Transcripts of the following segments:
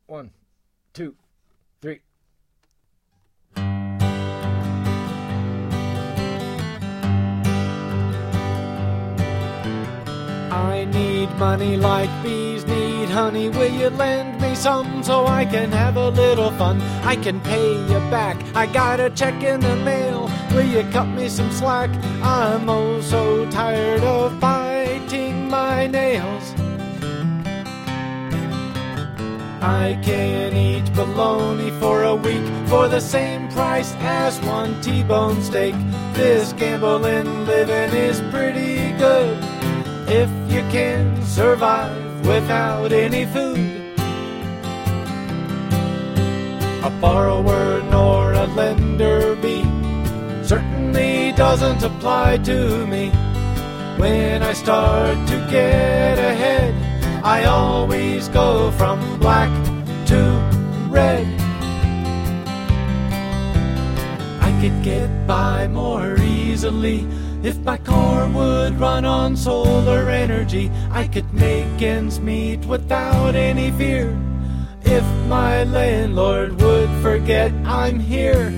1, 2, 3. I need money like bees need honey. Will you lend me some so I can have a little fun? I can pay you back. I got a check in the mail. Will you cut me some slack? I'm oh so tired of biting my nails. I can eat bologna for a week for the same price as one T-bone steak. This gambling living is pretty good if you can survive without any food. A borrower nor a lender be certainly doesn't apply to me. When I start to get ahead, I always go from black to red. I could get by more easily if my car would run on solar energy. I could make ends meet without any fear if my landlord would forget I'm here.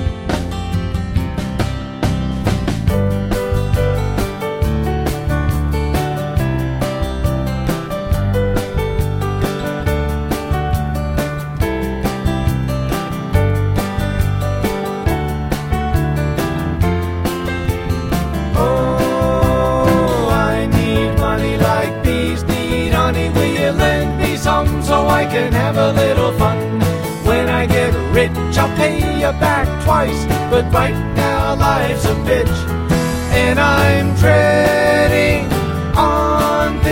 So I can have a little fun. When I get rich, I'll pay you back twice. But right now, life's a bitch, and I'm treading on